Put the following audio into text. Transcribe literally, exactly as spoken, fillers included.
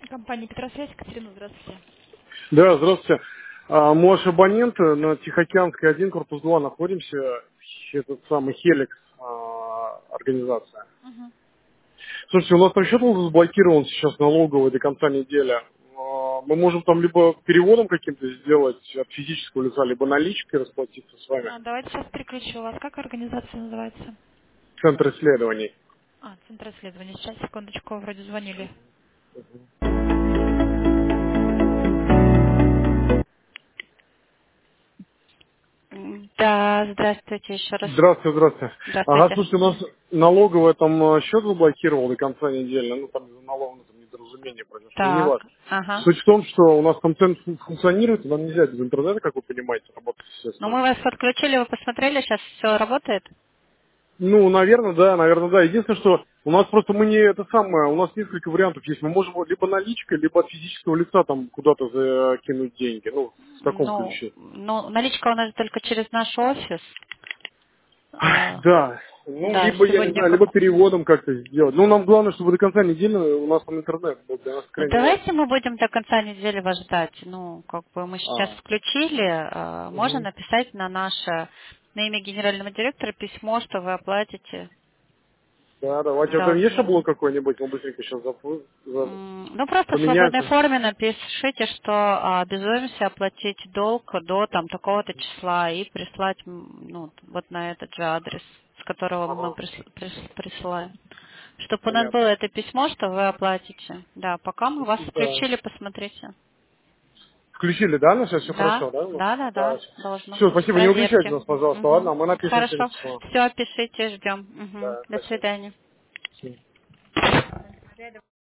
Компания Петросвязь, Екатерина, здравствуйте. Да, здравствуйте. А, мы ваши абоненты на Тихоокеанской один, корпус два находимся, этот самый Хеликс а, организация. Мгм. Слушайте, у нас там счет был заблокирован сейчас налоговый до конца недели. А, мы можем там либо переводом каким-то сделать от физического лица, либо наличкой расплатиться с вами. А, давайте сейчас переключу вас. Как организация называется? Центр исследований. А, Центр исследований. Сейчас, секундочку, вроде звонили. М, Да, здравствуйте еще раз. Здравствуйте, здравствуйте. Ага, Здравствуйте. слушайте, у нас налоговая там э, счет заблокировал до конца недели, ну там из-за налогового там, недоразумения произошло, не Так, важно. ага. Суть в том, что у нас там центр фун- функционирует, и нам нельзя без интернета, как вы понимаете, работать, Ну, естественно. мы вас подключили, вы посмотрели, сейчас все работает? Ну, наверное, да, наверное, да. Единственное, что у нас просто мы не это самое, у нас несколько вариантов есть. Мы можем вот либо наличкой, либо от физического лица там куда-то закинуть деньги. Ну, в таком Ну, ключе. ну, наличка у нас только через наш офис. А, Да. Ну, да, либо, я не сегодня знаю, либо как... переводом как-то сделать. Ну, нам главное, чтобы до конца недели у нас там интернет был. Для нас Ну, крайне важно. давайте мы будем до конца недели вас ждать. Ну, как бы мы сейчас А. включили, э, можно Мгм. написать на наше, на имя генерального директора письмо, что вы оплатите Да, давайте. А там есть должны. шаблон какой-нибудь? Мы быстренько сейчас запу- за- М, Ну, просто в свободной поменяемся. форме напишите, что а, обязуемся оплатить долг до там такого-то числа и прислать м, ну, вот на этот же адрес, с которого мы Ага. прис- прис- присылаем. Чтобы у нас было Понятно. это письмо, что вы оплатите. Да, пока мы вас Да. включили, посмотрите. Включили, да? Ну, сейчас все Да, хорошо, да? Ну, да, да, да. да, должно Все, быть. спасибо. Не выключайте Проверьте. нас, пожалуйста, Мгм. ладно? Мы напишем через Хорошо. письмо. Все, пишите, ждем. Мгм. Да, До спасибо. свидания. Спасибо.